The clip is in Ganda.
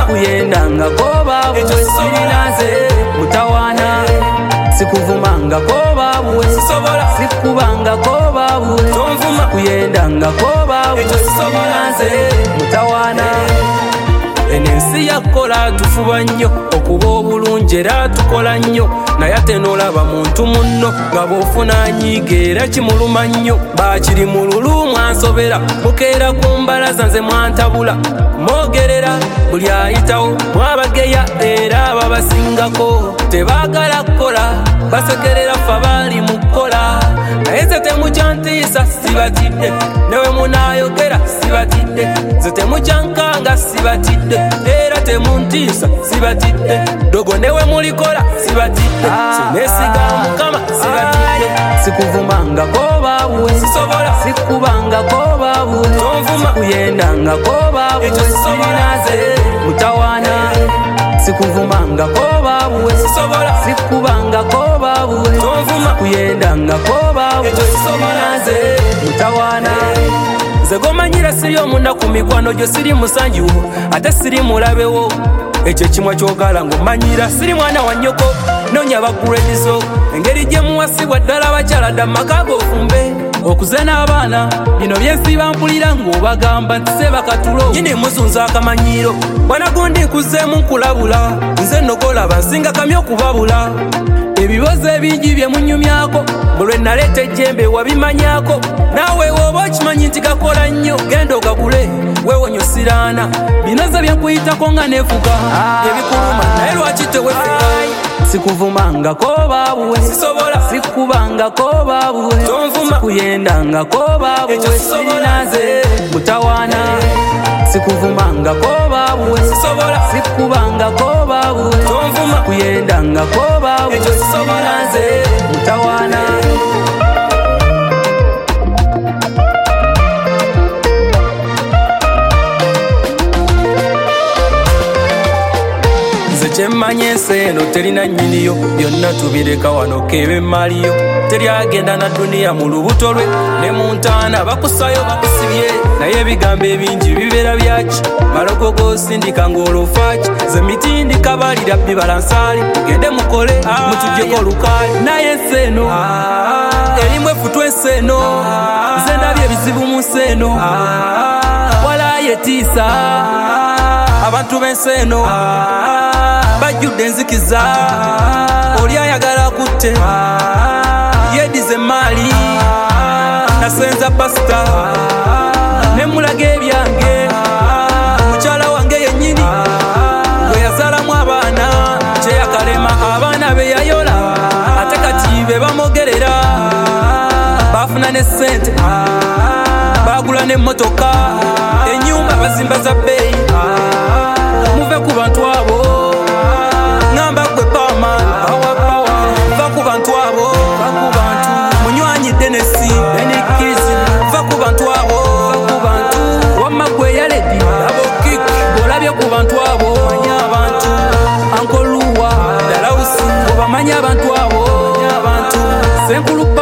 Sikuyendangako baabwe sirinaze mutawaana sikuvumangako baabwe sikubangako baabwe sikuyendangako baabwe sirinaze mutawaana ensi yakola tufuba nnyo okuba obulungi era tukola nnyo naye ate n'olaba muntu munno nga bw'ofuna anyiiga era kimuluma nnyo baakiri mu lulu mwansobera mukeera ku mbalaza nze mwantabula mwogerera buli ayitawo mwabageya era babasingako tebaagala kukola basekerera ffe abaali mu kukola naye ze temukyantiisa sibatidde newe munaayogera sibatidde ze temukyankanga sibatidde era temuntiisa sibatidde dogo newe mulikola sibatidde sinesiga mukama sibatidde sikuvumangako baabwe sikubangako baabwe sikuyendangako baabwe sirinaze mutawaana sikuvumangako baabwe sikubangako baabwe sikuyendangako baabwe sirinaze mutawaana nze gomanyira siri omunda ku mikwano gyo siri musanjiwo ate siri mulabewo ekyo kimwe kyogala ng'omanyira siri mwana wa nnyoko noonya bakuredizo engeri gye muwasibwa ddala abakyala dda mumaka g'ofumbe okuze n'abaana bino byensiba mpulira ng'obagamba nti se bakatulo nyini muzunza akamanyiro bwanagundi nkuzeemu nkulabula nze nogolaba nsinga kamya okubabula ebibozo ebingi bye munyumyako bulwe naleeta ejjembe wabimanyako naawe woba okimanyi nti gakola nnyo genda ogagule weewonyo siraana binoze byenkuyitako nga neefuga ebikuluma naye lwaki tewefuga sikuvumangako baabwe sikubangako baabwe sikuyendangako baabwe sirinaze mutawaana sikuvumangako baabwe sikubangako baabwe sikuyendangako baabwe sirinaze mutawaana kyemmanyi ensi eno terina nnyiniyo byonna tubireka wano keebe maliyo teryagenda na duniya mu lubuto lwe ne mu ntaana bakusayo bakusibye naye ebigambo ebingi bibeera byaki malogogo sindika ng'olofaaki ze mitindi kabalira bibala nsaali gende mukole mutujjeko olukaali naye ensi eno erimu efutwa ensi eno nze ndabye ebizibu mu nsi eno walayo etiisa abantu b'ensi eno bajjudde enzikiza oli ayagala kutte yedize maali nasenza pasita nemulaga ebyange mukyala wange yennyini gwe yazalamu abaana kyeyakalema abaana be yayola ate kati be bamogerera bafuna ne ssente bagula n'emmotoka ennyumba bazimba za bbeeyi muve ku bantu abo ngamba gwe paman va ku bantu abo munywanyi denesi enikizi va ku bantu abo wamma gwe yaledi abokiki olabye ku bantu abo manya abantu ankoluwa dalausi obamanya abantu abo senkulu